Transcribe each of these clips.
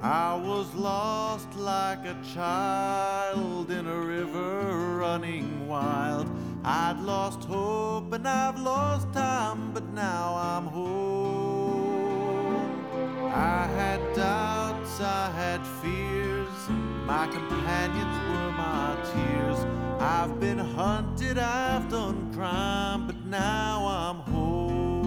I was lost like a child in a river running wild. I'd lost hope and I've lost time, but now I'm home. I had doubts, I had fears, my companions were my tears. I've been hunted, I've done crime, but now I'm home.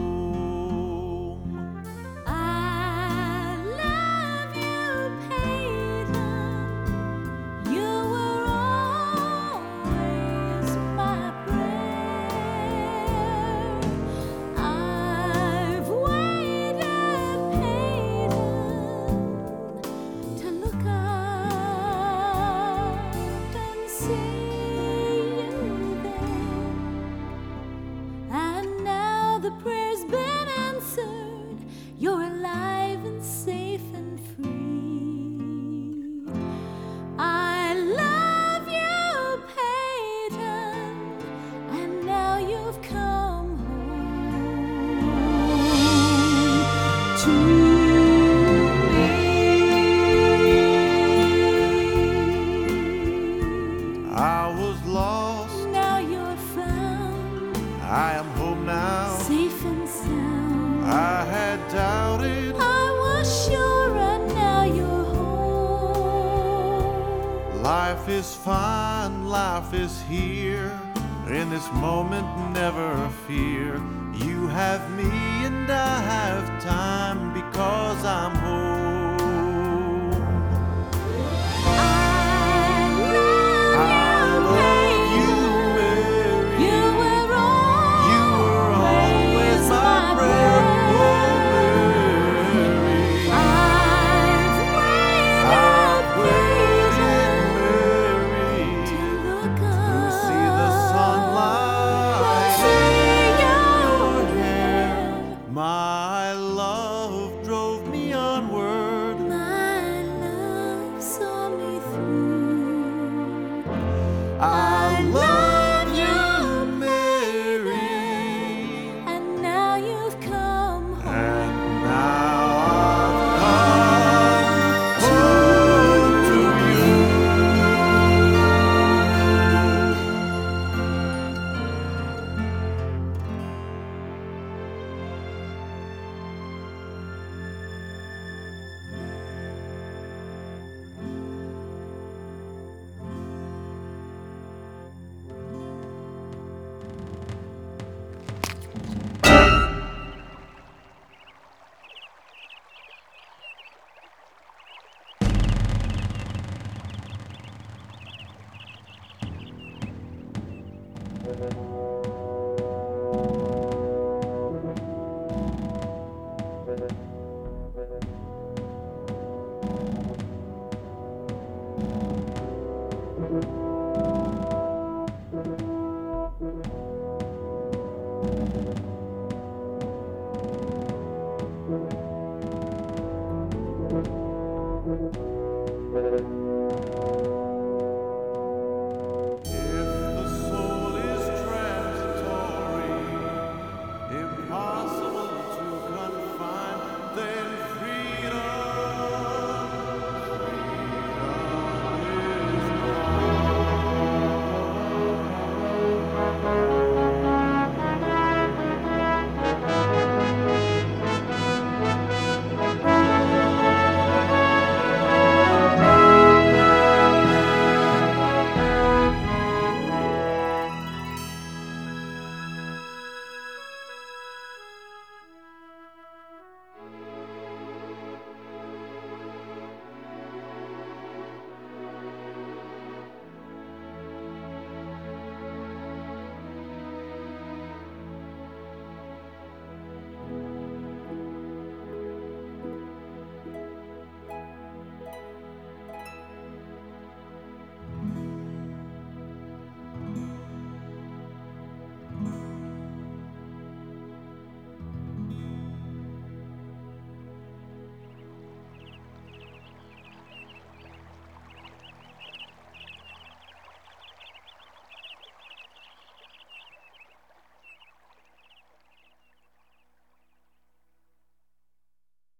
The prayer's been answered. You're alive and safe and free. I love you, Peyton, and now you've come home to me. I was lost, now you're found. I am home now, safe and sound. I had doubted, I was sure, and now you're home. life is fine, life is here. In this moment, never fear. You have me and I have time because I'm home. My love drove me onward. My love saw me through. I love you, Mary. And now you've come home. And now I've come home to you.